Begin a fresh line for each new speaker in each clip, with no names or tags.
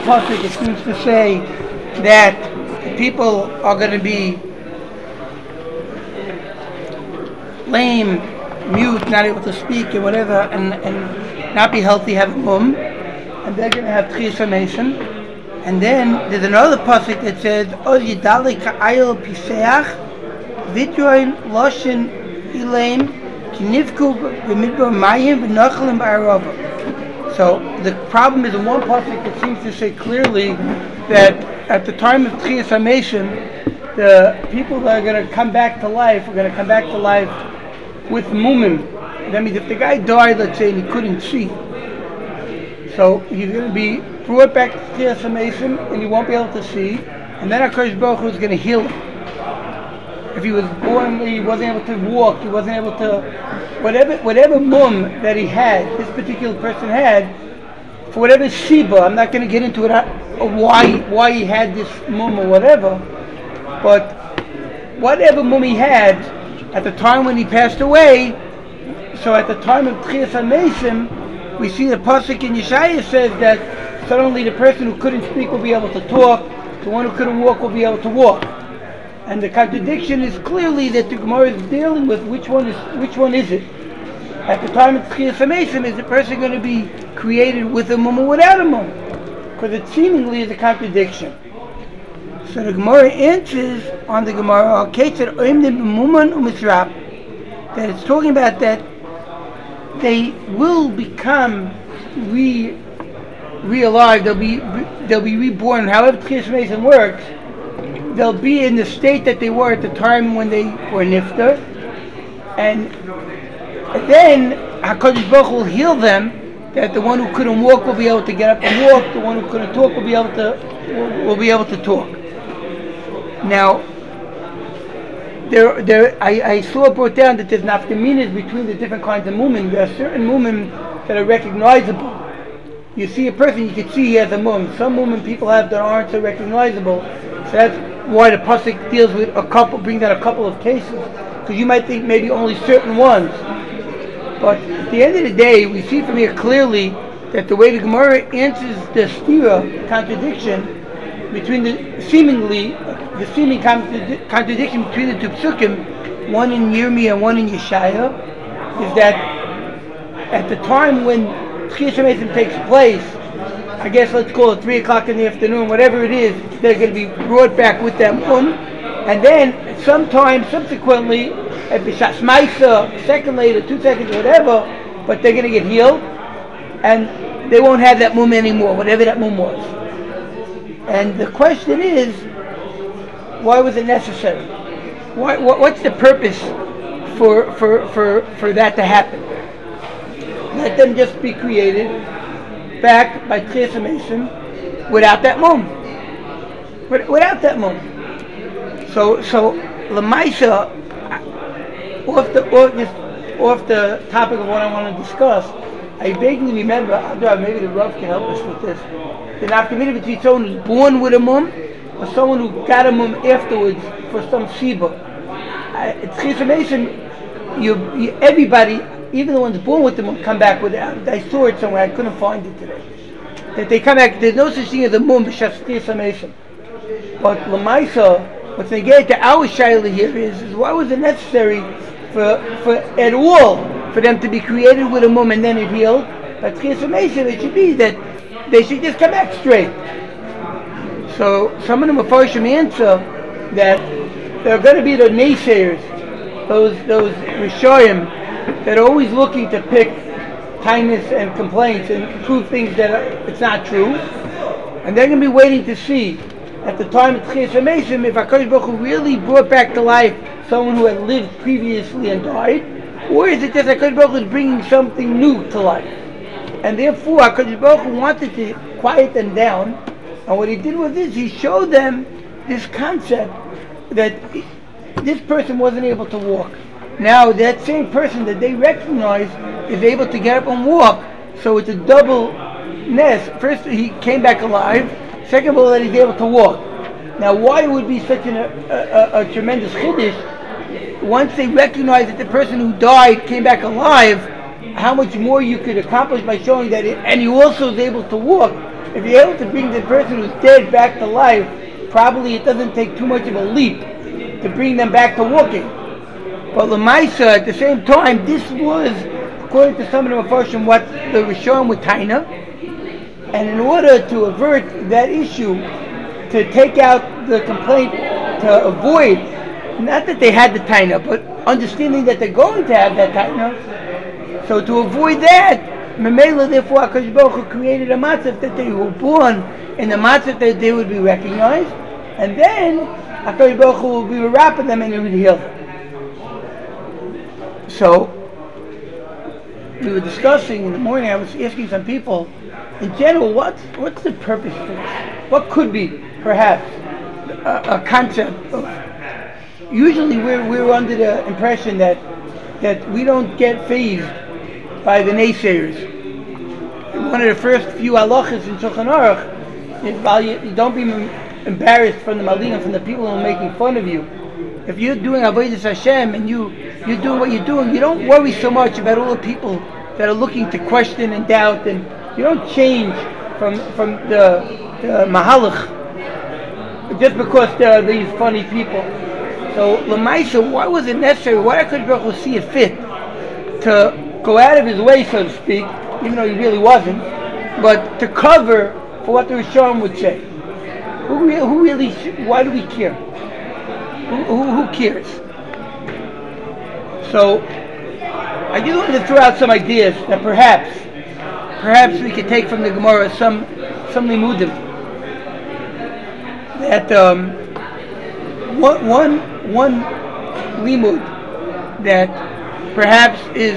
pasuk it seems to say that people are going to be lame, mute, not able to speak and whatever, and not be healthy, have a mum, and they're going to have tchias hameshem. And then there's another pasuk that says, "Oz yidalik ha'ayil piseach vidroin loshin ilaim kinivku b'midbar mayim v'nachalim ba'arava." So the problem is in one pasuk that seems to say clearly that at the time of tchias hameshem, the people that are going to come back to life are going to come back to life with mumim. That means if the guy died, let's say, and he couldn't see, so he's going to be brought back to tchias hameshem, and he won't be able to see, and then HaKadosh Baruch Hu is going to heal him. If he was born, he wasn't able to walk, he wasn't able to, whatever mum that he had, this particular person had, for whatever siba, I'm not going to get into it, why he had this mum or whatever, but whatever mum he had at the time when he passed away, so at the time of tchias hameshem, we see the pasuk in Yeshaya says that suddenly the person who couldn't speak will be able to talk, the one who couldn't walk will be able to walk. And the contradiction is clearly that the Gemara is dealing with which one is it? At the time of tchias hameshem, is the person going to be created with a mum or without a mum? Because it seemingly is a contradiction. So the Gemara answers on the Gemara, that it's talking about that they will become re-alive, they'll be reborn. However tchias hameshem works, they'll be in the state that they were at the time when they were nifter, and then HaKadosh Baruch Hu will heal them, that the one who couldn't walk will be able to get up and walk, the one who couldn't talk will be able to talk. Now, I saw it brought down that there's nafkaminas between the different kinds of mumim. There are certain mumim that are recognizable. You see a person, you can see he has a mum. Some mumim people have that aren't so recognizable. So that's why the pasuk deals with brings out a couple of cases, because you might think maybe only certain ones. But at the end of the day, we see from here clearly that the way the Gemara answers the stira, contradiction between the seeming contradiction between the two psukim, one in Yirmiyah and one in Yeshaya, is that at the time when tchias hameshem takes place, I guess let's call it 3 o'clock in the afternoon, whatever it is, they're going to be brought back with them and then sometime subsequently, at B'Shas Maisa, a second later, 2 seconds, whatever, but they're going to get healed, and they won't have that mum anymore, whatever that mum was. And the question is, why was it necessary? What's the purpose for that to happen? Let them just be created back by tchias hameshem without that mum. Without that mum. So Lamaisa, off the topic of what I want to discuss, I vaguely remember, maybe the Rav can help us with this, the nafkamina between someone who's born with a mum or someone who got a mum afterwards for some siba. Tchias hameshem, everybody, even the ones born with the mum, come back with it. I saw it somewhere, I couldn't find it today. That they come back, there's no such thing as a mum b'shas tchias hameshem. But Lamaisa, what's going to get to our shayla here is why was it necessary for at all for them to be created with a mum and then it healed? But tchias hameshem, it should be that they should just come back straight. So some of the Mefarshim answer that there are going to be the naysayers, those Rishoyim that are always looking to pick kindness and complaints and prove things that it's not true, and they're going to be waiting to see at the time of tchias hameshem if HaKadosh Baruch Hu really brought back to life someone who had lived previously and died, or is it just HaKadosh Baruch Hu is bringing something new to life? And therefore HaKadosh Baruch Hu wanted to quiet them down, and what he did was this: he showed them this concept that this person wasn't able to walk. Now that same person that they recognize is able to get up and walk, so it's a double nest. First, he came back alive. Second of all, that he's able to walk. Now, why it would be such a tremendous chiddush once they recognize that the person who died came back alive? how much more you could accomplish by showing that and he also is able to walk. If you're able to bring the person who's dead back to life, probably it doesn't take too much of a leap to bring them back to walking. But Lamaisa, at the same time, this was, according to some of the Mepharshim, what the Rishonim with Taina. And in order to avert that issue, to take out the complaint, to avoid, not that they had the Taina, but understanding that they're going to have that Taina, so to avoid that, Memela, therefore, HaKadosh Baruch Hu created a matzah that they were born in the matzah that they would be recognized, and then HaKadosh Baruch Hu will be wrapping them and he would heal them. So, we were discussing in the morning, I was asking some people, in general, what's the purpose for this? What could be, perhaps, a concept of... Usually we're under the impression that we don't get fazed by the naysayers. One of the first few halachas in Shulchan Aruch is you don't be embarrassed from the malign, from the people who are making fun of you. If you're doing avodas Hashem and you're doing what you're doing, you don't worry so much about all the people that are looking to question and doubt, and you don't change from the mahalach just because there are these funny people. So Lamaisa, why was it necessary? Why did HaKadosh Baruch Hu see it fit to go out of his way, so to speak, even though he really wasn't, but to cover for what the Rishonim would say? Who really? Why do we care? Who cares? So I just wanted to throw out some ideas that perhaps we could take from the Gemara some limudim. That one limud that perhaps is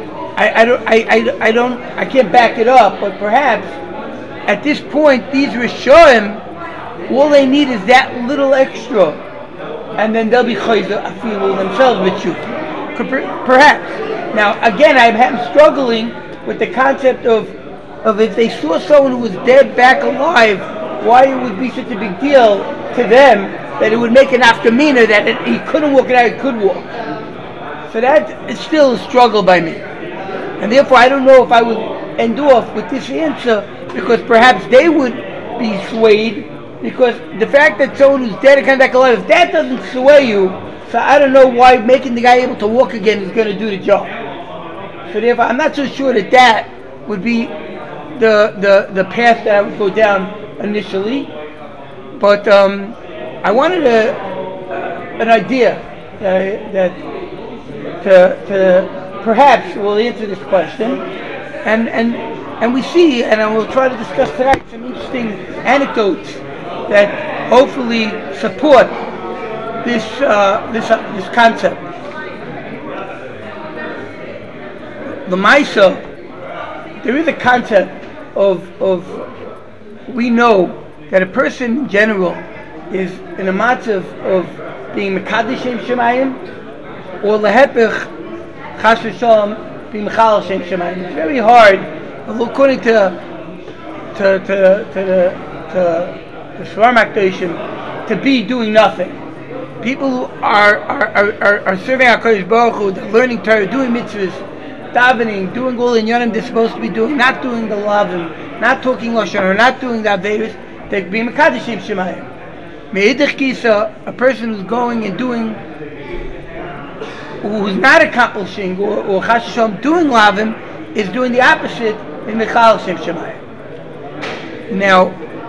I can't back it up, but perhaps at this point these Rishonim, all they need is that little extra, and then they'll be chayza afilu themselves with you. Perhaps. Now again, I'm struggling with the concept of if they saw someone who was dead back alive, why it would be such a big deal to them that it would make an afkamina that he couldn't walk and now he could walk. So that is still a struggle by me. And therefore I don't know if I would end off with this answer, because perhaps they would be swayed, because the fact that someone who's dead and comes back alive, if that doesn't sway you, so I don't know why making the guy able to walk again is going to do the job. So therefore I'm not so sure that would be the path that I would go down initially. But I wanted an idea that to perhaps will answer this question, and we see, and I will try to discuss tonight some interesting anecdotes that hopefully support this concept. The Maisa, there is a concept of we know that a person in general is in a matzav of being mekadosh Shem Shemayim, or lehepech chas v'shalom being mechal Shem Shemayim. It's very hard, according to the Svarim HaKadoshim, to be doing nothing. People who are serving HaKadosh Baruch Hu, they're learning Torah, doing mitzvahs, davening, doing all the inyanim they're supposed to be doing, not doing the lavim, not talking lashon, or not doing the averos, they're being mekadosh Shem Shemayim. Me'idach kisa, a person who's going and doing, who's not accomplishing or chas v'shalom doing lavim, is doing the opposite in mechal Shem Shemayim. Now,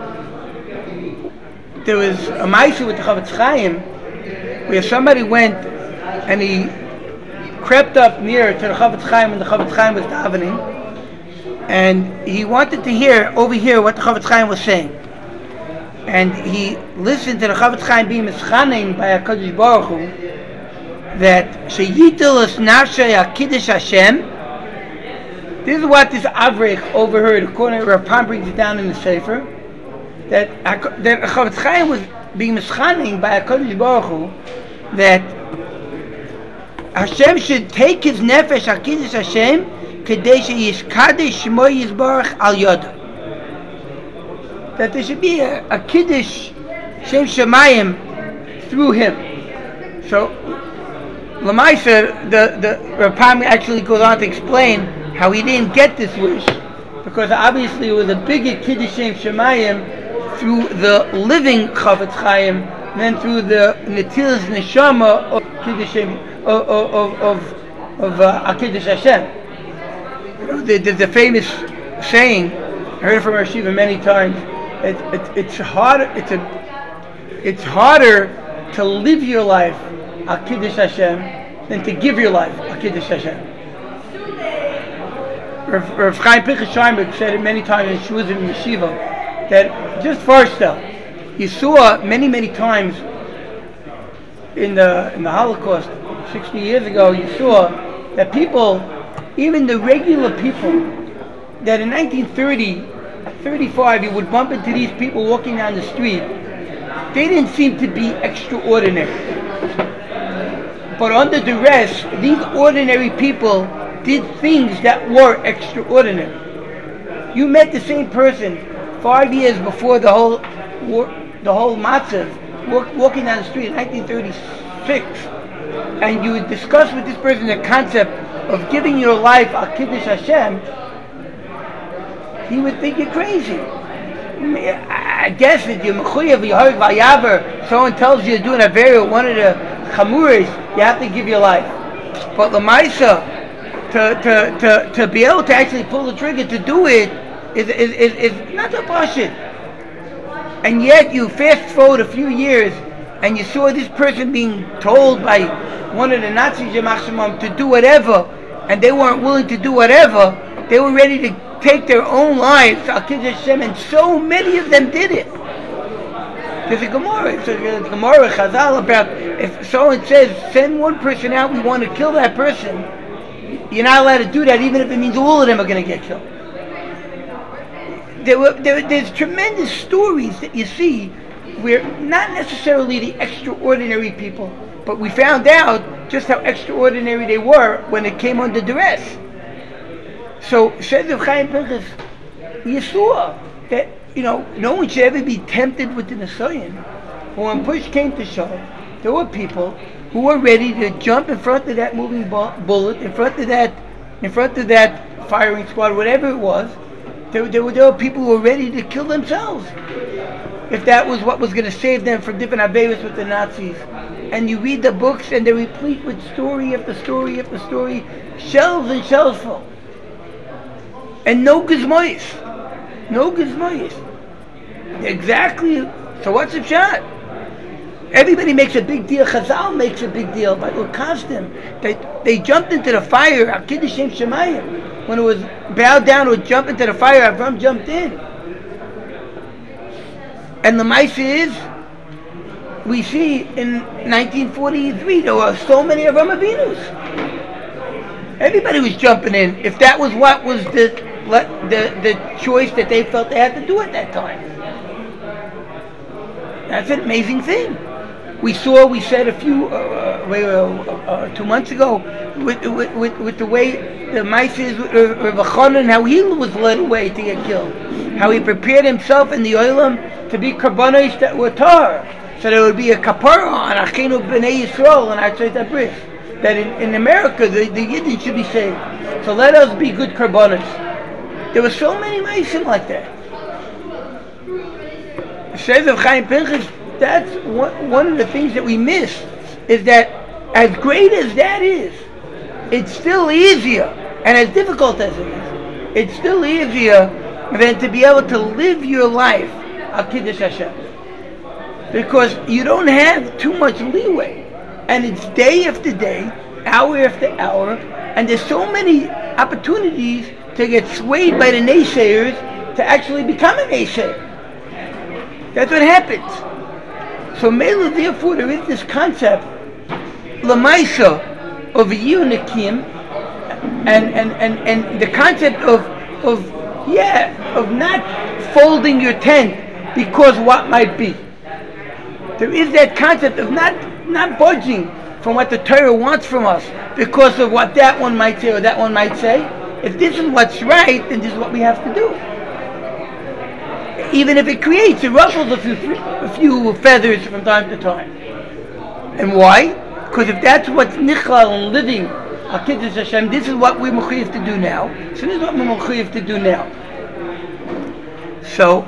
there was a ma'aseh with the Chavetz Chaim where somebody went and he crept up near to the Chavetz Chaim when the Chavetz Chaim was davening, and he wanted to overhear what the Chavetz Chaim was saying. And he listened to the Chavetz Chaim being mischanim by HaKadosh Baruch Hu that sheyitel es nafshay HaKiddush Hashem. This is what this Avrech overheard, according to Rapam brings it down in the Sefer, that Chavetz Chaim was being mischanim by HaKadosh Baruch Hu that Hashem should take his nefesh HaKiddush Hashem kedei sheyishkadesh shmo yizbarach al yodah. That there should be a Kiddush Shem Shemayim through him. So Lamaisa, the Rapam actually goes on to explain how he didn't get this wish, because obviously it was a bigger Kiddush Shem Shemayim through the living Chavetz Chaim than through the Netilas Neshama of Kiddush Shem, of Kiddush Hashem. There's a famous saying, I heard it from Rosh Yeshiva many times. It's harder to live your life al Kiddush Hashem than to give your life al Kiddush Hashem. Rav Chaim Pinchas Scheinberg said it many times in Shuzim and Yeshiva, that just first though, you saw many times in the Holocaust 60 years ago, you saw that people, even the regular people, that in 1930, 35, you would bump into these people walking down the street. They didn't seem to be extraordinary. But under duress, these ordinary people did things that were extraordinary. You met the same person 5 years before the whole matzav, walking down the street in 1936, and you would discuss with this person the concept of giving your life al Kiddush Hashem. He would think you're crazy. I guess that you're mechuyev, you heard vayaver, someone tells you you're doing a very one of the chamuris, you have to give your life. But l'maisa, to be able to actually pull the trigger to do it is not a bullshit. And yet you fast forward a few years and you saw this person being told by one of the Nazis to do whatever, and they weren't willing to do whatever. They were ready to take their own lives al Kiddush Hashem, and so many of them did it. There's a Gemara, Chazal, about if someone says, send one person out, we want to kill that person, you're not allowed to do that, even if it means all of them are going to get killed. There's tremendous stories that you see where not necessarily the extraordinary people, but we found out just how extraordinary they were when it came under duress. So, says Rav Chaim Pinchas, you saw that, no one should ever be tempted with the Nisayon. But when push came to shove, there were people who were ready to jump in front of that moving bullet, in front of that firing squad, whatever it was. There were people who were ready to kill themselves if that was what was going to save them from different averos with the Nazis. And you read the books, and they're replete with story after story after story, shelves and shelves full. And no gizmois. Exactly. So what's the shot? Everybody makes a big deal. Chazal makes a big deal by Ukasdim. They jumped into the fire. Al Kiddush Shem Shemayim. When it was bowed down or jump into the fire, Avram jumped in. And the Maisa is, we see in 1943 there were so many Avram Avinus. Everybody was jumping in. If that was what was the choice that they felt they had to do at that time. That's an amazing thing. We said a few 2 months ago with the way the Maisa is Rav Chanan, how he was led away to get killed, how he prepared himself in the Olam to be karbanos that were tar, so there would be a kapara on Achenu B'nai Yisrael and outside that bridge. That in America the Yidden should be saved. So let us be good karbanos. There were so many Maisim like that. It says of Chaim Pinchas, that's one of the things that we miss, is that as great as that is, it's still easier, and as difficult as it is, it's still easier than to be able to live your life al Kiddush Hashem. Because you don't have too much leeway. And it's day after day, hour after hour, and there's so many opportunities to get swayed by the naysayers to actually become a naysayer. That's what happens. So Mela, therefore, there is this concept, Lamaisa, of Yunikim, and the concept of not folding your tent because what might be. There is that concept of not budging from what the Torah wants from us because of what that one might say or that one might say. If this is what's right, then this is what we have to do. Even if it creates, it ruffles a few feathers from time to time. And why? Because if that's what's nichal and living Kiddush Hashem. This is what we're mechuyev to do now. So this is what we're mechuyev to do now. So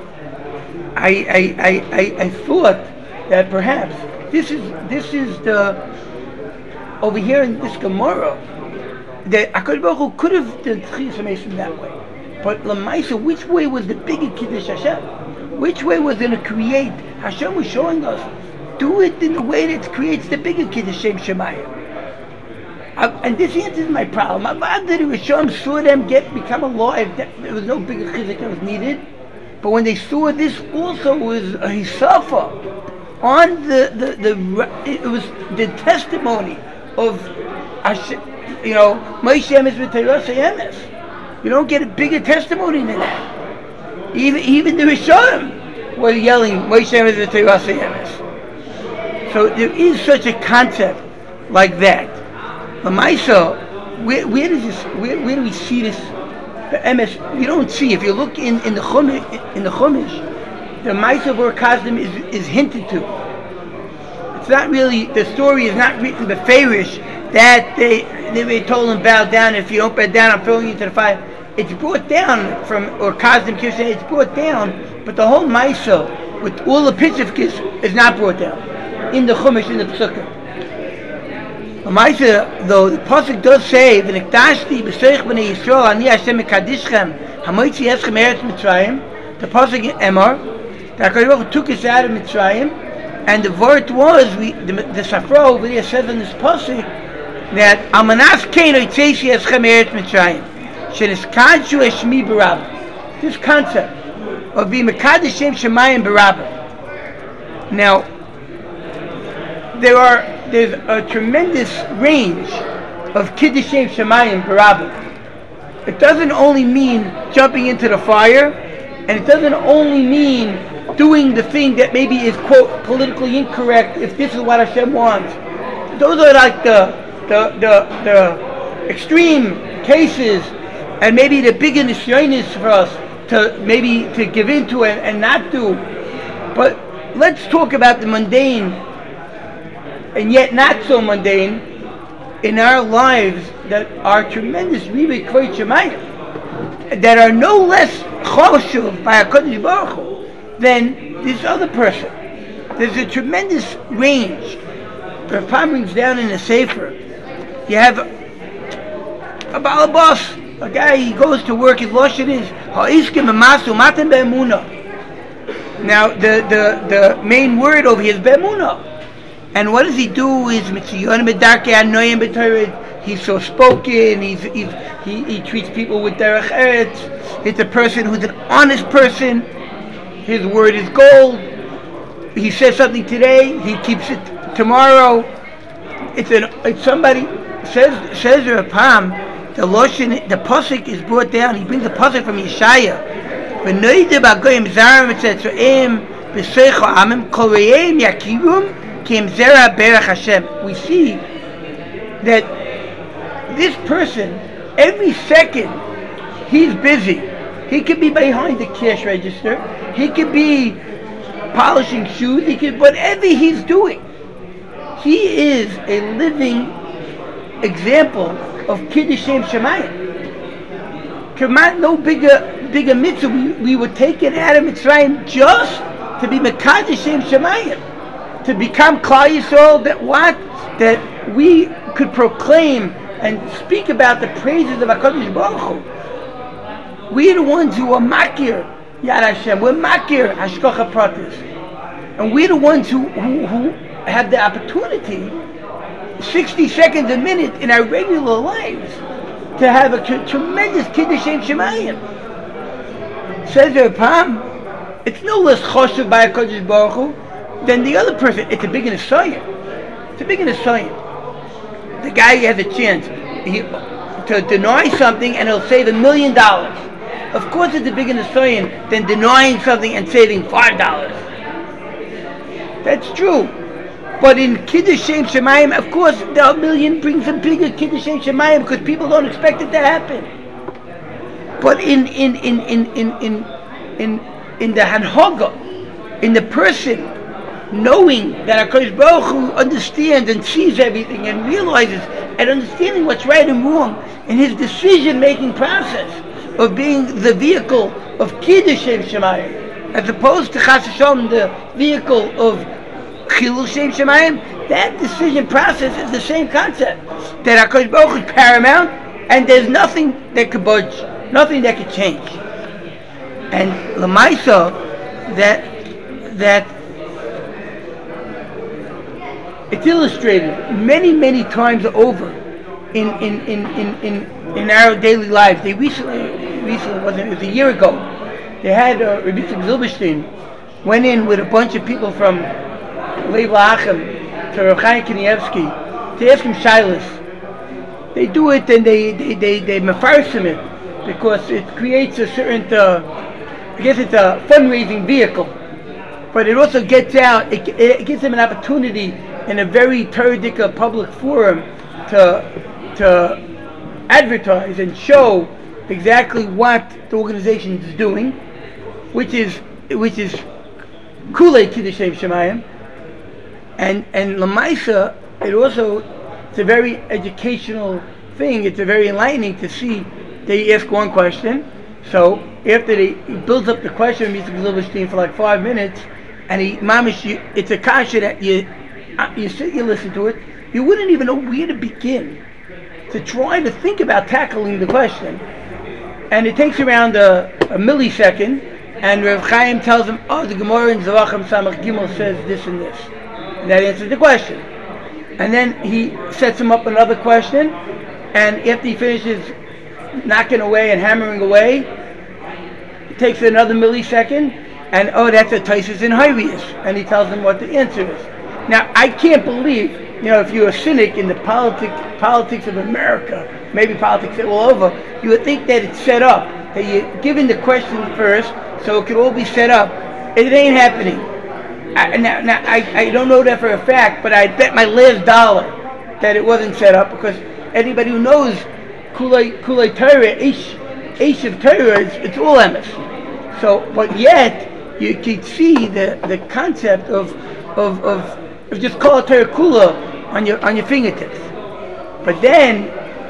I thought that perhaps this is the over here in this Gemara that HaKadosh Baruch Hu could have done Tchias HaMesim that way. But Lamaisa, which way was the bigger Kiddush Hashem? Which way was going to create? Hashem was showing us, do it in the way that creates the bigger Kiddush Shem Shemayim. And this answers my problem. That Hashem saw them become alive. There was no bigger chizuk that was needed. But when they saw this, also was a hisafa on it was the testimony of Hashem. Moshe Emes v'Torah Emes. You don't get a bigger testimony than that. Even the Rishonim were yelling Moshe Emes v'Torah Emes. So there is such a concept like that. Lamaisa, where do we see this? The MS, you don't see. If you look in the Chumash, the Maisa Bor Kazdim is hinted to. It's not really, the story is not written beferish that they told him bow down. If you don't bow down, I'm throwing you into the fire. It's brought down or Kazdim Kirshen, it's brought down, but the whole Maisa with all the Pitzivkis is not brought down in the Chumash, in the Psukim. Maisa, though the pasuk does say, "V'niktashti b'seich b'nei Yisrael ani Hashem mekadischem hamoitzi eschem eretz Mitzrayim." The pasuk in Emor, that HaKadosh Baruch Hu took us out of Mitzrayim, and the word was the Safra over there says in this pasuk that Amanas Kein Oitzeisi Eschem Eretz Mitzrayim Sheniskadshu Eshmi B'Rabba. This concept of being mekadesh Shem Shemayim B'Rabba. Now, there's a tremendous range of Kiddush Shem Shemayim B'Rabba. It doesn't only mean jumping into the fire, and it doesn't only mean doing the thing that maybe is quote politically incorrect if this is what Hashem wants. Those are like the extreme cases, and maybe the bigger nisyonis for us to give into and not do. But let's talk about the mundane and yet not so mundane in our lives that are tremendous Ribei Kvod Shemayim, that are no less choshuv by HaKadosh Baruch Hu than this other person. There's a tremendous range. Rav Pam brings down in the Sefer, you have a balabas, a guy, he goes to work, his lashon is ha'iskim emasu matan be'emunah. Now the main word over here is be'emunah. And what does he do? He's so spoken. He treats people with derech eretz. It's a person who's an honest person. His word is gold. He says something today, he keeps it tomorrow. It's somebody says Rav Pam. The loshen, the pasuk is brought down. He brings the pasuk from Yeshaya. We see that this person, every second, he's busy. He could be behind the cash register. He could be polishing shoes. He could, whatever he's doing. He is a living example of Kiddush Shem Shemayim. No bigger mitzvah. We were taken out of Mitzrayim just to be Mekadosh Shem Shemayim. To become Klal Yisrael, that we could proclaim and speak about the praises of HaKadosh Baruch Hu. We're the ones who are makir Yad Hashem. We're makir Hashgacha Pratis, and we're the ones who have the opportunity, 60 seconds a minute in our regular lives, to have a tremendous Kiddush Shem Shemayim. Says Rav Pam, it's no less choshev by HaKadosh Baruch Hu than the other person. It's a big nisayon. It's a big nisayon. The guy has a chance to deny something and he'll save $1 million. Of course it's a bigger nisayon than denying something and saving $5. That's true. But in Kiddush Shem Shemayim, of course the $1 million brings a bigger Kiddush Shem Shemayim because people don't expect it to happen. But in the Hanhaga, in the person knowing that HaKadosh Baruch Hu understands and sees everything and realizes and understanding what's right and wrong in his decision-making process of being the vehicle of Kiddush Shem Shemayim, as opposed to Chas V'Shalom, the vehicle of Chilul Shem Shemayim. That decision process is the same concept, that HaKadosh Baruch Hu is paramount, and there's nothing that could budge, nothing that could change. And Lamaisa, that it's illustrated many times over in our daily lives. They recently it was a year ago. They had Rabbi Yitzchak Zilberstein went in with a bunch of people from Lev LaAchem to Rav Chaim Kanievsky to ask him shilas. They do it and they mefarsim it because it creates a certain I guess it's a fundraising vehicle, but it also gets out. It gives them an opportunity in a very Torah public forum to advertise and show exactly what the organization is doing, which is Kulei Kiddush Shem Shemayim, and Lamaisa. It's a very educational thing. It's a very enlightening to see. They ask one question, so after he builds up the question, Mr. Zilberstein for like 5 minutes, and it's a kasha that you sit, you listen to it, you wouldn't even know where to begin to try to think about tackling the question. And it takes around a millisecond, and Rav Chaim tells him, the Gemara in Zevachim Samach Gimel says this and this. And that answers the question. And then he sets him up another question, and after he finishes knocking away and hammering away, it takes another millisecond, and that's a Taisus in Hyrius, and he tells him what the answer is. Now, I can't believe, if you're a cynic in the politics of America, maybe politics all over, you would think that it's set up, that you're given the question first, so it could all be set up. It ain't happening. I don't know that for a fact, but I bet my last dollar that it wasn't set up, because anybody who knows Kulei Torah, Eish of Torah, it's all emes. So, but yet you could see the concept of just call it Torah Kula on your fingertips. But then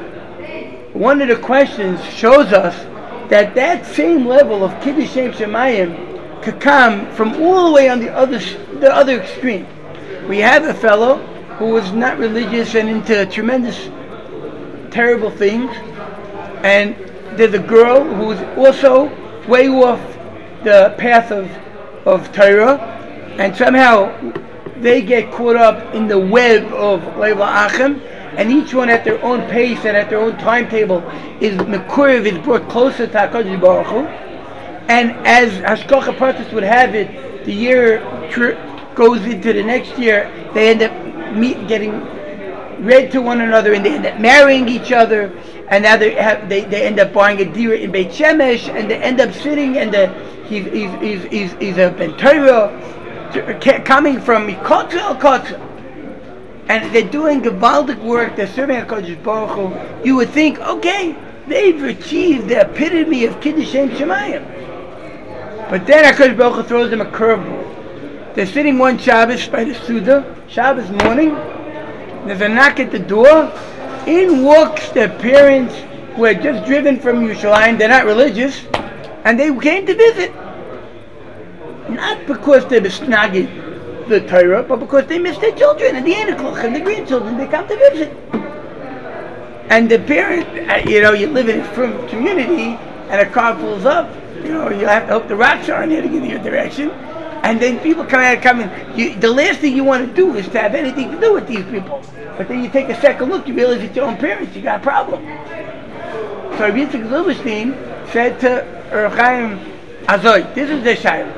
one of the questions shows us that same level of Kiddush Shem Shemayim could come from all the way on the other extreme. We have a fellow who was not religious and into tremendous terrible things, and there's a girl who's also way off the path of Torah, and somehow they get caught up in the web of Lev LaAchem, and each one at their own pace and at their own timetable is brought closer to HaKadosh Baruch Hu. And as Hashgacha Pratis would have it, the year goes into the next year, they end up getting read to one another, and they end up marrying each other, and now they end up buying a dira in Beit Shemesh, and they end up sitting, and he's a Ben Torah coming from Mikotza El Kotza, and they're doing gewaldic work. They're serving HaKadosh Baruch Hu. You would think, okay, they've achieved the epitome of Kiddush Shem Shemayim. But then HaKadosh Baruch Hu throws them a curveball. They're sitting one Shabbos by the Suda, Shabbos morning. There's a knock at the door. In walks their parents who had just driven from Yerushalayim. They're not religious, and they came to visit. Not because they besnagid the Torah, but because they miss their children and the Enoch and the grandchildren. They come to visit. And the parent, you live in a firm community, and a car pulls up. You have to hope the rocks aren't heading in your direction. And then people come in. The last thing you want to do is to have anything to do with these people. But then you take a second look, you realize it's your own parents. You got a problem. So Rabbi Yitzchak Zilberstein said to Rav Chaim Azoy, this is their shayla.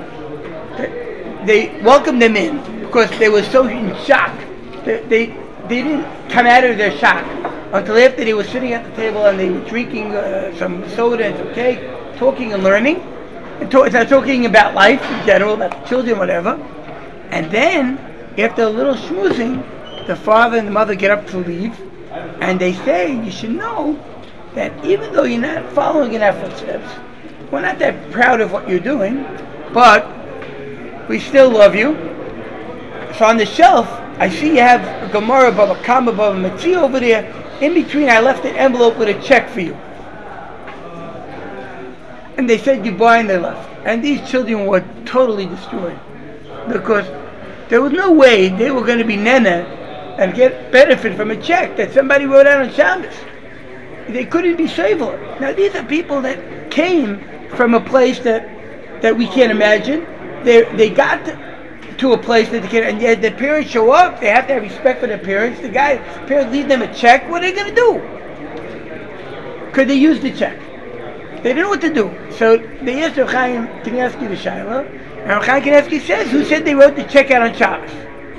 They welcomed them in because they were so in shock. They didn't come out of their shock until after they were sitting at the table and they were drinking some soda and some cake, talking and learning, and talking about life in general, about the children, whatever. And then, after a little schmoozing, the father and the mother get up to leave, and they say, you should know that even though you're not following in our footsteps, we're not that proud of what you're doing, but we still love you, So on the shelf, I see you have a Gemara, Baba Kama, Baba Metzi over there. In between, I left an envelope with a check for you. And they said goodbye and they left. And these children were totally destroyed. Because there was no way they were going to be nene and get benefit from a check that somebody wrote out on Shabbos. They couldn't be savor. Now these are people that came from a place that we can't imagine. They got to a place that they can, and yet the parents show up. They have to have respect for their parents. The parents leave them a check. What are they going to do? Could they use the check? They didn't know what to do. So they asked Rav Chaim Kanievsky the Shaila, and Rav Chaim Kanievsky says, who said they wrote the check out on Shabbos?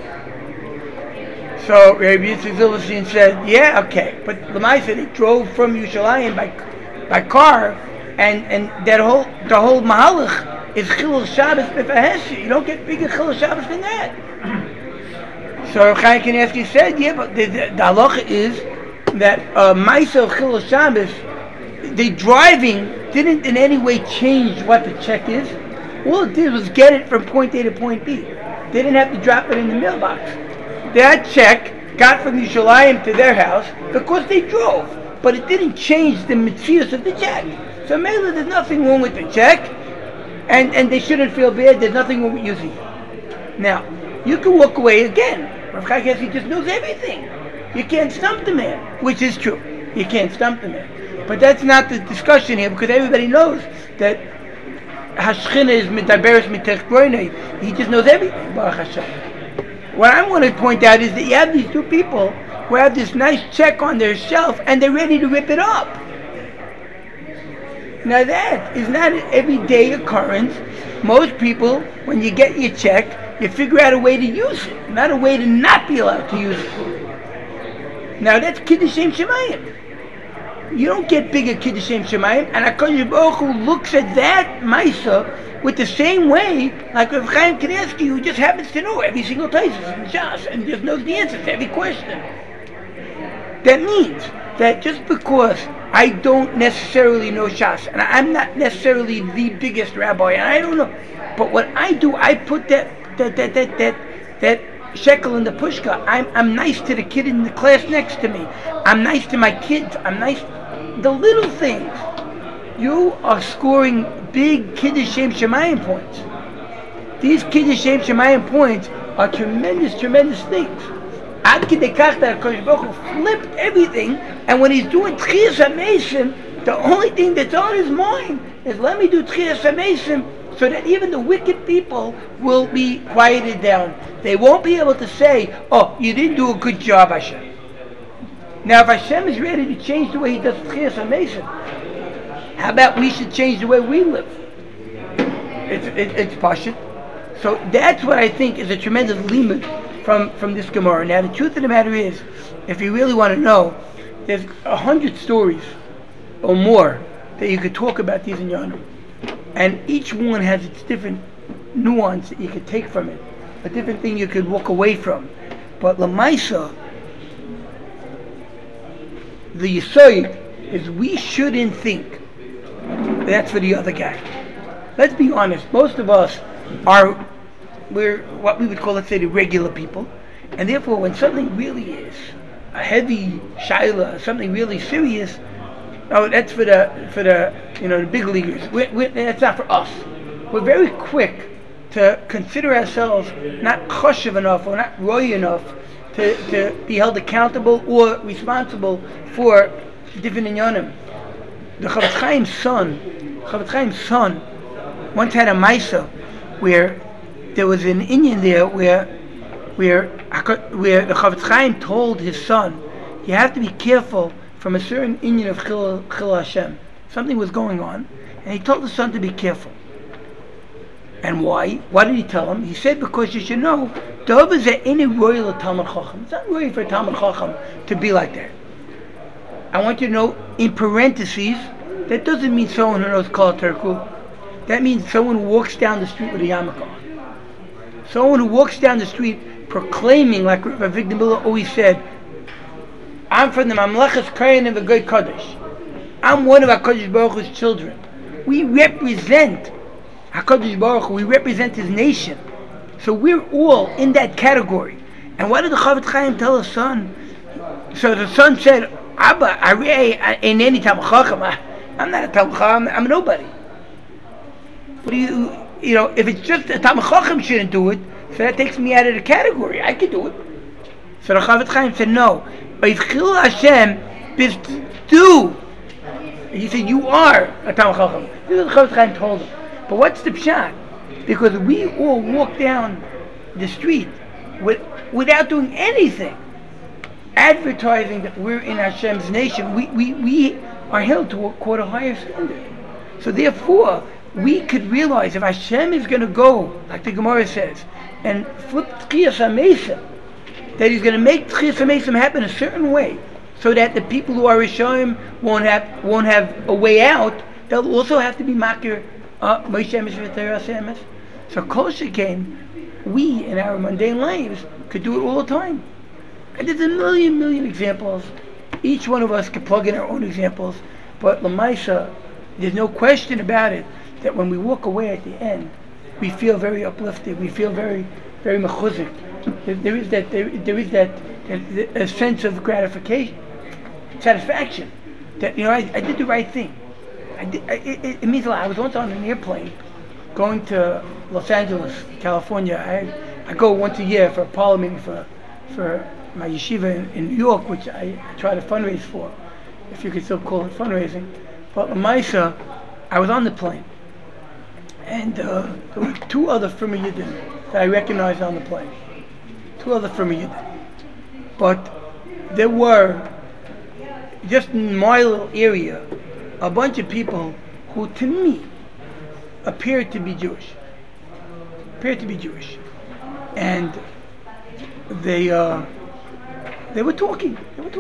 So Rabbi Yitzchak Zilberstein said, yeah, okay. But Lamaisa, they drove from Yerushalayim by car, and the whole Mahalach is Chilul Shabbos B'Faheshi. You don't get bigger Chilul Shabbos than that. So Rav Chaim Kanievsky said, yeah, but the halacha is that Maisa of Chilul Shabbos, the driving didn't in any way change what the check is. All it did was get it from point A to point B. They didn't have to drop it in the mailbox. That check got from Yerushalayim to their house because they drove, but it didn't change the metzius of the check. So Mela, there's nothing wrong with the check, and they shouldn't feel bad. There's nothing wrong with using it. Now, you can walk away again. Rav Chaim Kanievsky just knows everything. You can't stump the man, which is true. You can't stump the man. But that's not the discussion here, because everybody knows that Hashchina is mitaberes mitech groinei. He just knows everything, Baruch Hashem. What I want to point out is that you have these two people who have this nice check on their shelf and they're ready to rip it up. Now that is not an everyday occurrence. Most people, when you get your check, you figure out a way to use it, not a way to not be allowed to use it. Now that's Kiddush Shem Shemayim. You don't get bigger Kiddush Shem Shemayim, and HaKadosh Baruch Hu looks at that Maisa with the same way like Rav Chaim Kanievsky, who just happens to know every single Taisus in Shas and just knows the answer to every question. That means that just because I don't necessarily know Shas, and I'm not necessarily the biggest rabbi, and I don't know, but what I do, I put that shekel in the pushka. I'm nice to the kid in the class next to me. I'm nice to my kids. I'm nice. The little things. You are scoring big Kiddush Shem Shemayim points. These Kiddush Shem Shemayim points are tremendous, tremendous things. Ad Kidei Kach that HaKadosh Baruch Hu flipped everything, and when he's doing Tchias HaMesim, the only thing that's on his mind is let me do Tchias HaMesim so that even the wicked people will be quieted down. They won't be able to say, oh, you didn't do a good job, Hashem. Now, if Hashem is ready to change the way He does Tchias HaMesim, how about we should change the way we live? It's pashut. So that's what I think is a tremendous limud from this Gemara. Now, the truth of the matter is, if you really want to know, there's 100 stories or more that you could talk about these in Yonah. And each one has its different nuance that you could take from it, a different thing you could walk away from. But Lamaisa, the Yisoid is we shouldn't think that's for the other guy. Let's be honest, most of us we're what we would call, let's say, the regular people, and therefore when something really is a heavy shaila, something really serious, oh, that's for the the big leaguers. That's not for us. We're very quick to consider ourselves not choshev enough or not roy enough to be held accountable or responsible for different inyanim. The Chavetz Chaim's son, once had a Maisa where there was an inyan there where the Chavetz Chaim told his son, you have to be careful from a certain inyan of Chil Hashem. Something was going on, and he told the son to be careful. And why? Why did he tell him? He said, because you should know, it's not royal for a Talmud Chacham to be like that. I want you to know, in parentheses, that doesn't mean someone who knows Kol Terku. That means someone who walks down the street with a yarmulke. Someone who walks down the street proclaiming, like Rav Avigdor Miller always said, I'm from the Mamlechas Kohanim V'Goy Kodesh. I'm one of HaKadosh Baruch Hu's children. We represent HaKadosh Baruch Hu. We represent His nation. So we're all in that category. And what did the Chavetz Chaim tell his son? So the son said, Abba, I ain't any Talmid Chacham. I'm not a Talmid Chacham. I'm a nobody. What do you know, if it's just a Talmid Chacham shouldn't do it, so that takes me out of the category. I could do it. So the Chavetz Chaim said, no. Chil Hashem bist du. He said, you are a Talmid Chacham. This is what the Chavetz Chaim told him. But what's the pshat? Because we all walk down the street without doing anything, advertising that we're in Hashem's nation. We are held to a quarter higher standard. So therefore, we could realize if Hashem is going to go, like the Gemara says, and flip Tchiyas HaMesim, that He's going to make Tchiyas HaMesim happen a certain way, so that the people who are Rishonim won't have a way out. They'll also have to be Makir Moshe Emes v'Torah Emes. So Kol Shekain, we in our mundane lives could do it all the time. And there's a million examples. Each one of us could plug in our own examples, but Lamaisa, there's no question about it that when we walk away at the end, we feel very uplifted. We feel very mechuzik. There is that a sense of gratification, satisfaction. That I did the right thing. It means a lot. I was once on an airplane going to Los Angeles, California. I go once a year for a parliament meeting for my yeshiva in New York, which I try to fundraise for, if you could still call it fundraising. But Lamaisa, I was on the plane, and there were two other Frimer Yidden that I recognized on the plane. Two other Frimer Yidden. But there were, just in my little area, a bunch of people who, to me, appeared to be Jewish. And they were talking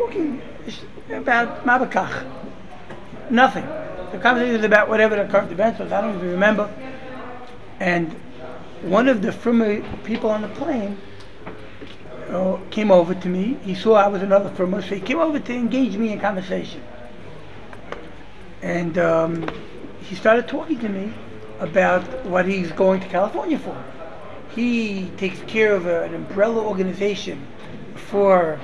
about Mabakach. Nothing. The conversation was about whatever the current events was. I don't even remember. And one of the Frimer people on the plane came over to me. He saw I was another Frimer, so he came over to engage me in conversation. And he started talking to me about what he's going to California for. He takes care of an umbrella organization for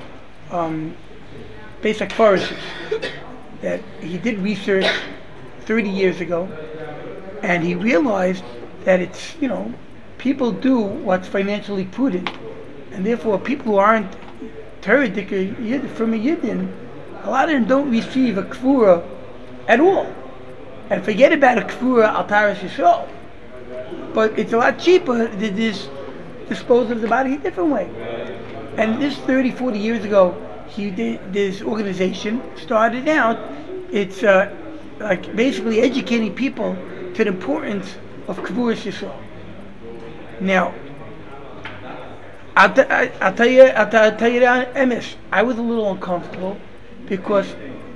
basic forests that he did research 30 years ago, and he realized that it's, people do what's financially prudent, and therefore people who aren't Torah Dicker from a Yidden, a lot of them don't receive a kfura at all. And forget about a kfura al taras Yisrael. But it's a lot cheaper to just dispose of the body a different way. And this 30, 40 years ago, this organization started out, it's like basically educating people to the importance of kfuras Yisrael. Now, I'll tell you Emes, I was a little uncomfortable because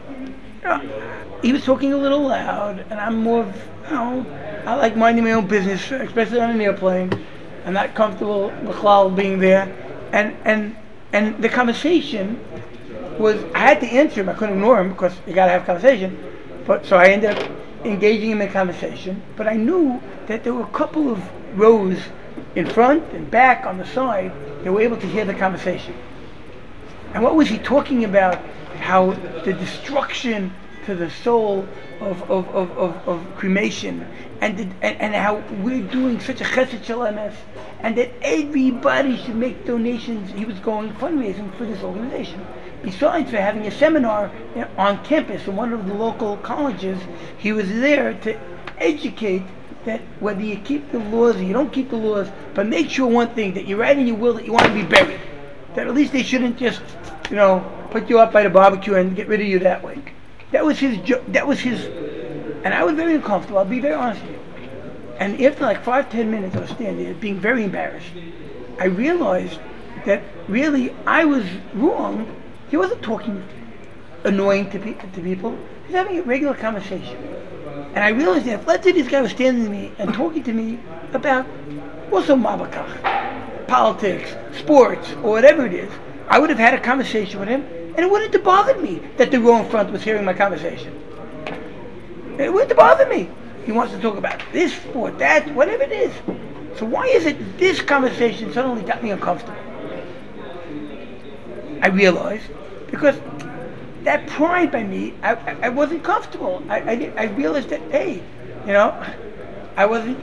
he was talking a little loud, and I'm more of, I like minding my own business, especially on an airplane. I'm not comfortable with being there, and the conversation was, I had to answer him. I couldn't ignore him because you got to have conversation. But so I ended up engaging him in conversation. But I knew that there were a couple of rows in front and back on the side that were able to hear the conversation. And what was he talking about? How the destruction to the soul of cremation, and how we're doing such a chesed shel emes, and that everybody should make donations. He was going fundraising for this organization. Besides for having a seminar on campus in one of the local colleges, he was there to educate that whether you keep the laws or you don't keep the laws, but make sure one thing, that you write in your will that you want to be buried. That at least they shouldn't just, put you up by the barbecue and get rid of you that way. That was his, and I was very uncomfortable, I'll be very honest with you. And after like 5-10 minutes I was standing there being very embarrassed. I realized that really I was wrong. He wasn't talking annoying to people. He was having a regular conversation. And I realized that if let's say this guy was standing to me and talking to me about also Mabakach, politics, sports, or whatever it is, I would have had a conversation with him, and it wouldn't have bothered me that the row in front was hearing my conversation. It wouldn't have bothered me. He wants to talk about this sport, that, whatever it is. So why is it this conversation suddenly got me uncomfortable? I realized because that pride by me, I wasn't comfortable. I realized that, hey, I wasn't,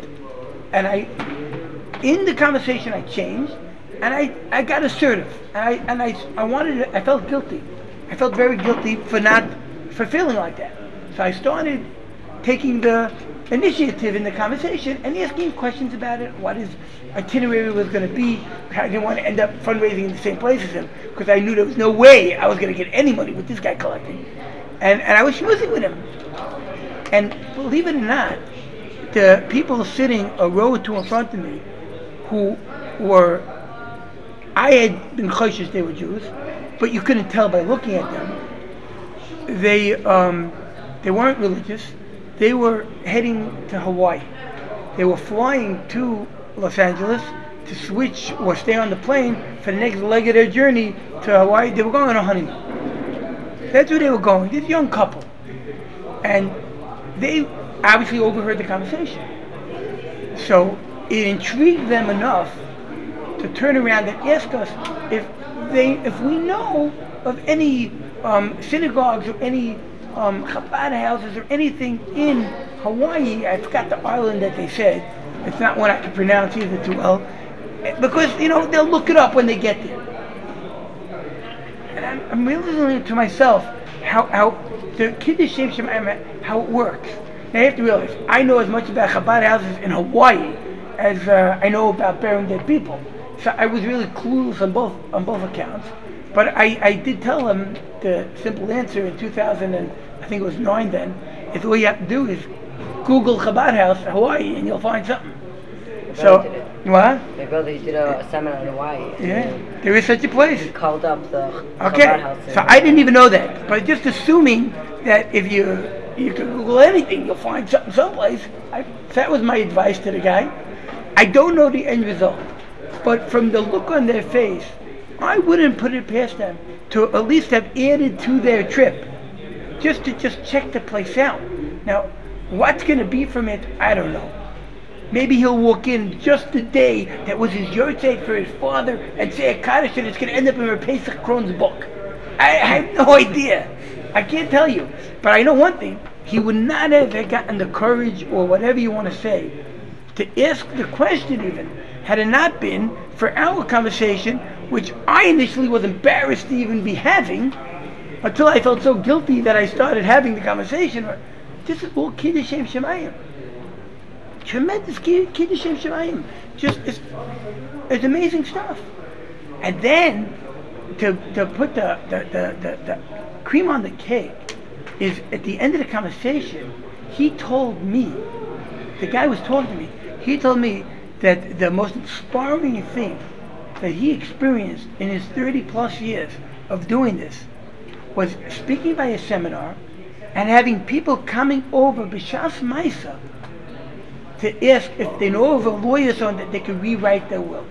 in the conversation I changed, and I got assertive, and I felt guilty. I felt very guilty for feeling like that. So I started taking the initiative in the conversation and asking questions about it, what his itinerary was going to be. I didn't want to end up fundraising in the same place as him because I knew there was no way I was going to get any money with this guy collecting. And I was schmoozing with him. And believe it or not, the people sitting a row or two in front of me who were, I had been cautious they were Jews, but you couldn't tell by looking at them. They weren't religious. They were heading to Hawaii. They were flying to Los Angeles to switch or stay on the plane for the next leg of their journey to Hawaii. They were going on a honeymoon. That's where they were going. This young couple. And they obviously overheard the conversation. So it intrigued them enough to turn around and ask us if we know of any synagogues or any Chabad houses or anything in Hawaii. I forgot the island that they said. It's not one I can pronounce either too well. Because, they'll look it up when they get there. And I'm realizing to myself how the Kiddush Shem Shemayim, how it works. Now you have to realize, I know as much about Chabad houses in Hawaii as I know about burying dead people. So I was really clueless on both accounts. But I did tell him the simple answer in 2000 and I think it was 9 then, is all you have to do is Google Chabad House Hawaii and you'll find something. So, what?
My brother did a seminar in Hawaii.
Yeah, there is such a place.
He called up the
Chabad House. So I didn't even know that, but just assuming that if you can Google anything, you'll find something someplace. That was my advice to the guy. I don't know the end result, but from the look on their face, I wouldn't put it past them to at least have added to their trip, just to check the place out. Now, what's going to be from it, I don't know. Maybe he'll walk in just the day that was his yahrzeit for his father and say a Kaddish and it's going to end up in Pesach Kron's book. I have no idea. I can't tell you. But I know one thing. He would not have gotten the courage or whatever you want to say to ask the question even, had it not been for our conversation, which I initially was embarrassed to even be having, until I felt so guilty that I started having the conversation. This is all Kiddush Shem Shemayim. Tremendous Kiddush Shem Shemayim. Just, it's amazing stuff. And then, to put the cream on the cake, is at the end of the conversation, he told me, the guy was talking to me, he told me that the most inspiring thing that he experienced in his 30 plus years of doing this was speaking by a seminar and having people coming over b'shas Maisa to ask if they know of a lawyer so that they could rewrite their will.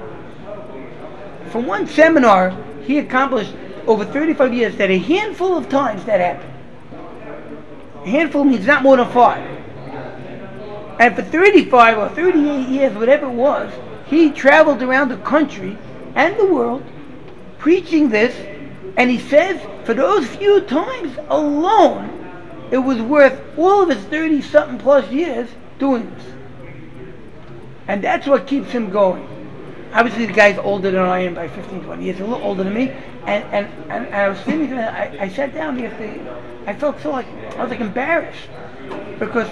From one seminar, he accomplished over 35 years that a handful of times that happened. A handful means not more than 5. And for 35 or 38 years, whatever it was, he traveled around the country and the world preaching this, and he says for those few times alone, it was worth all of his 30-something plus years doing this. And that's what keeps him going. Obviously the guy's older than I am by 15, 20 years, a little older than me, and I was sitting there, I sat down yesterday, I felt so like, I was like embarrassed, because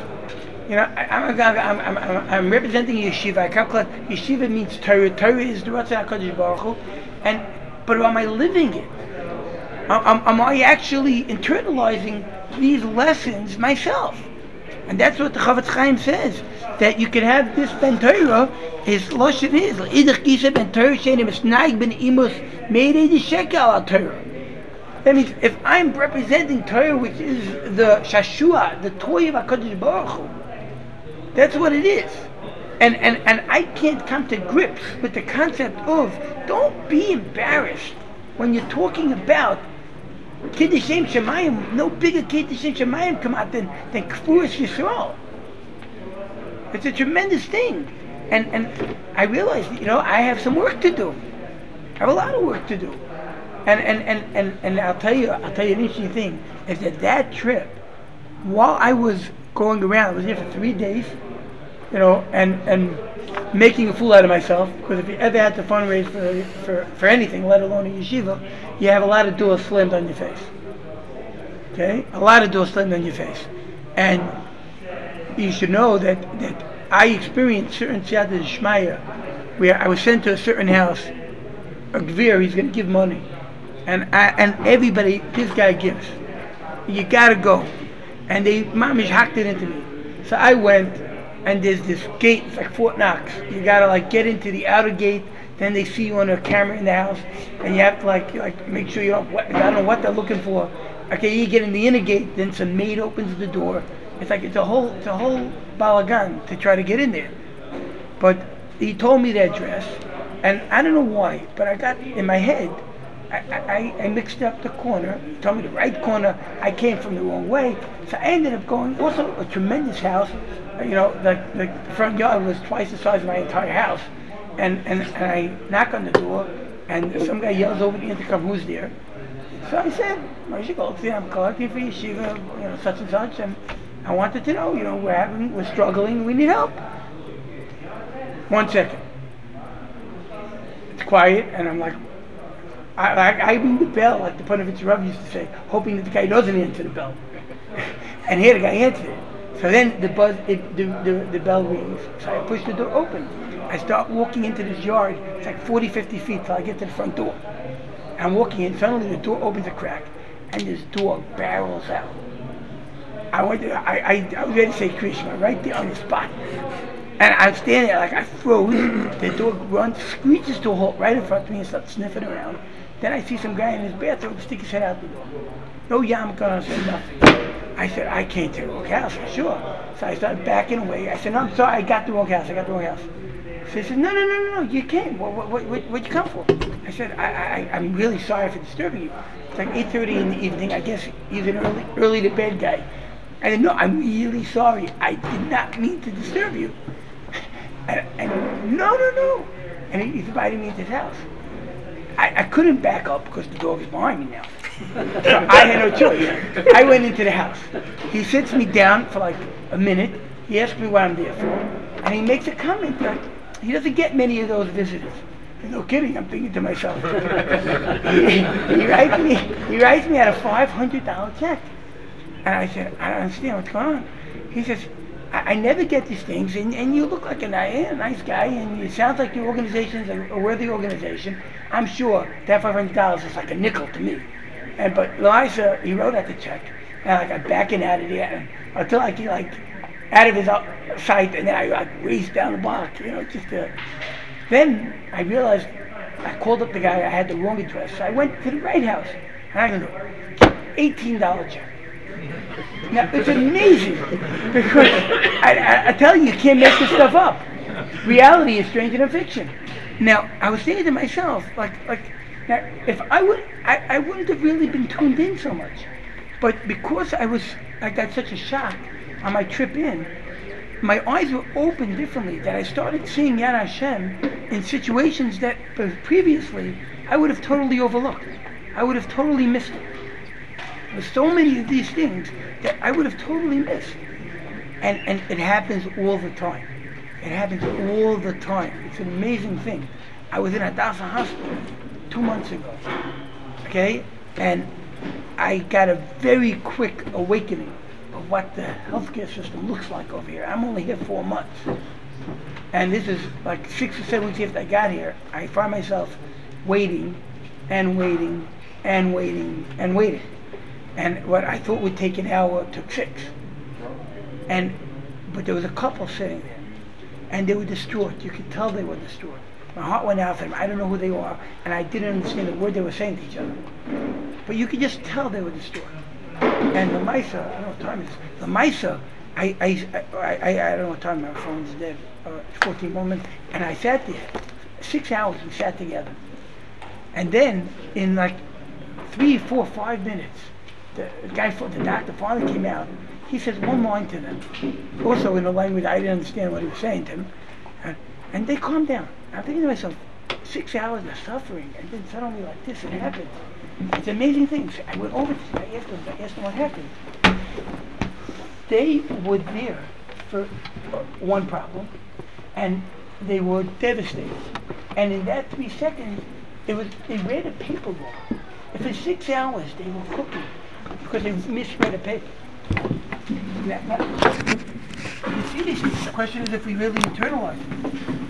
I'm representing a yeshiva. Yeshiva means Torah. Torah is the Ratzon HaKadosh Baruch Hu. But am I living it? Am I actually internalizing these lessons myself? And that's what the Chavetz Chaim says, that you can have this Ben Torah, his lashon is Idach Gisa Ben Torah Shenim Esnaig Ben Imus Meirei Shekel Al Torah. That means if I'm representing Torah, which is the Shashua, the toy of HaKadosh Baruch Hu, that's what it is. And I can't come to grips with the concept of, don't be embarrassed when you're talking about Kiddush Shem Shemayim. No bigger Kiddush Shem Shemayim come out than Kfuras Yisrael. It's a tremendous thing. And I realized, I have some work to do. I have a lot of work to do. And I'll tell you an interesting thing is that trip, while I was going around, I was there for 3 days, and making a fool out of myself. Because if you ever had to fundraise for anything, let alone a yeshiva, you have a lot of doors slammed on your face. Okay, a lot of doors slammed on your face, and you should know that I experienced certain siyata d'shmaya where I was sent to a certain house. A gvir, he's going to give money, and everybody, this guy gives. You got to go, and they mamish hacked it into me. So I went, and there's this gate. It's like Fort Knox. You got to get into the outer gate. Then they see you on a camera in the house, and you have to make sure you don't. I don't know what they're looking for. Okay, you get in the inner gate. Then some maid opens the door. It's a whole balagan to try to get in there. But he told me the address, and I don't know why, but I got in my head. I mixed up the corner. He told me the right corner. I came from the wrong way, so I ended up going. Also, a tremendous house. The front yard was twice the size of my entire house, and I knock on the door, and some guy yells over the intercom, "Who's there?" So I said, "Moshe Goldstein, I'm collecting for yeshiva, such and such, and I wanted to know, we're struggling, we need help." 1 second. It's quiet, and I'm like, I ring the bell, like the Panovich Rav used to say, hoping that the guy doesn't answer the bell. And here the guy answered it. So then the bell rings. So I push the door open. I start walking into this yard. It's like 40, 50 feet till I get to the front door. I'm walking in, suddenly the door opens a crack, and this dog barrels out. I was ready to say Krishna right there on the spot. And I'm standing there like I froze. The dog runs, screeches to a halt right in front of me and starts sniffing around. Then I see some guy in his bathrobe stick his head out the door. No yarmulke on, said nothing. I said, I came to the wrong house, sure. So I started backing away. I said, no, I'm sorry, I got the wrong house. So he said, no, you came. What'd you come for? I said, I'm really sorry for disturbing you. It's like 8:30 in the evening. I guess he's an early to bed guy. I said, no, I'm really sorry. I did not mean to disturb you. And no. And he's invited me into his house. I couldn't back up because the dog is behind me now. So I had no choice. I went into the house. He sits me down for like a minute. He asks me what I'm there for. And he makes a comment like, he doesn't get many of those visitors. No kidding, I'm thinking to myself. he writes me out a $500 check. And I said, I don't understand what's going on. He says, I never get these things, and you look like a nice guy, and it sounds like your organization is a worthy organization. I'm sure that $500 is like a nickel to me. But Eliza, he wrote out the check, and I'm backing out of there until I get out of his sight, and then I race down the block, Then I realized I called up the guy. I had the wrong address, so I went to the right house, and I go, $18 check. Now, it's amazing, because I tell you can't make this stuff up. Reality is stranger than fiction. Now, I was thinking to myself, now, if I wouldn't have really been tuned in so much. But because I got such a shock on my trip in, my eyes were opened differently, that I started seeing Yad Hashem in situations that previously I would have totally overlooked. I would have totally missed it. There's so many of these things that I would have totally missed. And it happens all the time. It happens all the time. It's an amazing thing. I was in Hadassah Hospital 2 months ago. Okay? And I got a very quick awakening of what the healthcare system looks like over here. I'm only here 4 months. And this is like 6 or 7 weeks after I got here. I find myself waiting and waiting and waiting and waiting. And what I thought would take an hour took 6. But there was a couple sitting there, and they were distraught. You could tell they were distraught. My heart went out to them. I don't know who they are, and I didn't understand the word they were saying to each other. But you could just tell they were distraught. And the Misa, I don't know what time it is. The Misa, I don't know what time my phone's dead. 14 moments, and I sat there 6 hours. We sat together, and then in 3, 4, 5 minutes. The guy, the doctor finally came out. he says one line to them, also in a language I didn't understand what he was saying to them, and they calmed down. I'm thinking to myself, 6 hours of suffering, and then suddenly like this, it happened. It's amazing things. I went over to them, I asked them what happened. They were there for one problem, and they were devastated. And in that 3 seconds, they read a paper wrong. And for 6 hours, they were cooking because they misread a paper. Now, you see these things. The question is if we really internalize them.